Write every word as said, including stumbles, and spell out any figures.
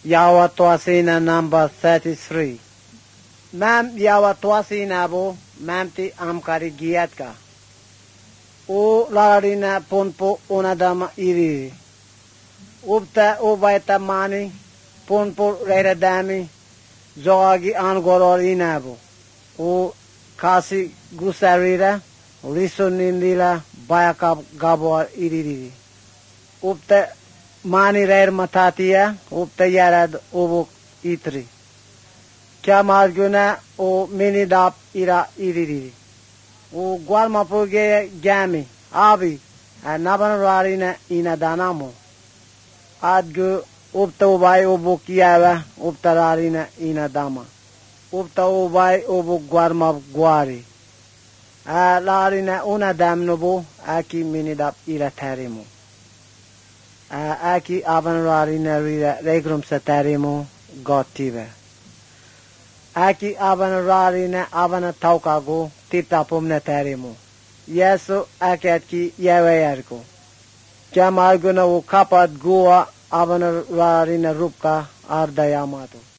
Yawa Twasina number thirty-three. Mam Yawa Twasina bo mamti amkari giatka. O larina ponpo onadama iri. Upta ubaita mani ponpo reradami zoagi angoror inabo. O kasi gusarira risonindila bayakab gabor iriri. Upta mani reir matatia upta yarad obuk itri. Kya marguna o minidap ira iriri. O gualmapuge gami abi naban rarina inadanamo. Adgu upta ubay obuk yawa upta rarina inadama. Upta ubay obuk guarmap guari. A larina unadam nobo aki minidap ira tarimo. A aki aban rarina rira regrum satarimo gotiva. Aki aban rarina aban taukago tita pomna tarimo. Yeso akatki yawayarko. Kya marguna wo kapat goa aban rarina rupka ardayamato.